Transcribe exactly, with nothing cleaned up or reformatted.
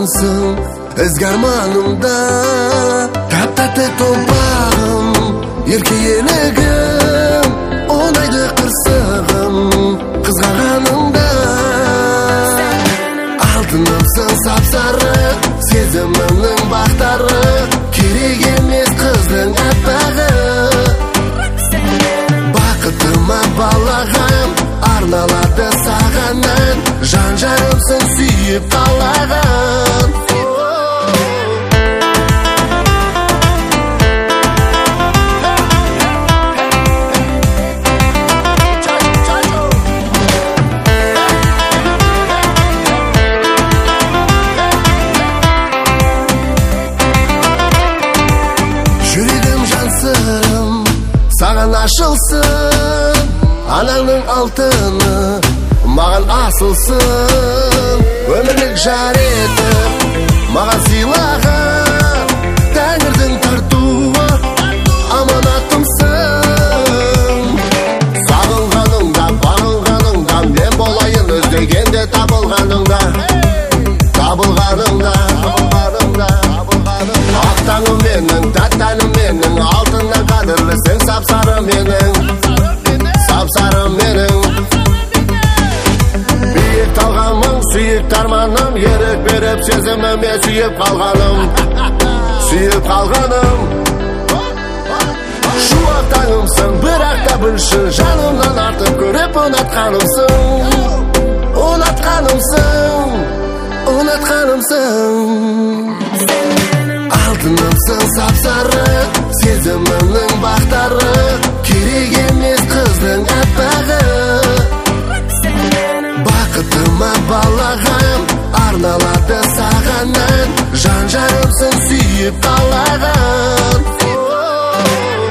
аңсың ізгі арманымда, тап-тәтті томпағым, ерке елігім, оңайды қырсығым, қызғағанымда. Алтынымсың сап-сары, сезімімнің бақтары, керек емес қыздың әппағы. Бақытыма балағам, арналады сағаннан, жан жарымсың сүйіп қалаған. Жүрегім жансырым, саған ашылсын, анаңның алтыны маған асылсын. Өмірлік жар етіп маған сыйлаған тәңірдің тартуы аманатымсың. Сағынғаныңда, бағынғаныңда, мен болайын іздегенде табылғаныңда, табылғаныңда, табылғаныңда. Ақ таңым менің, тәттәнім менің, алтыннан қадірлісің, сап-сары менің, сап-сары менің. Биік талғамым, сүйікті арманым, ерік беріп сезіміме сүйіп қалғаным, сүйіп қалғаным. Шуақ таңымсың, бірақ та білші, жанымнан артып көріп ұнатқанымсың, ұнатқанымсың, ұнатқанымсың. Алтынымсың сап-сары, сезімімнің бақтары, керек емес қыздың әппағы. Бақытыма балағам, арналады сағаннан, жан жарымсың сүйіп қалаған.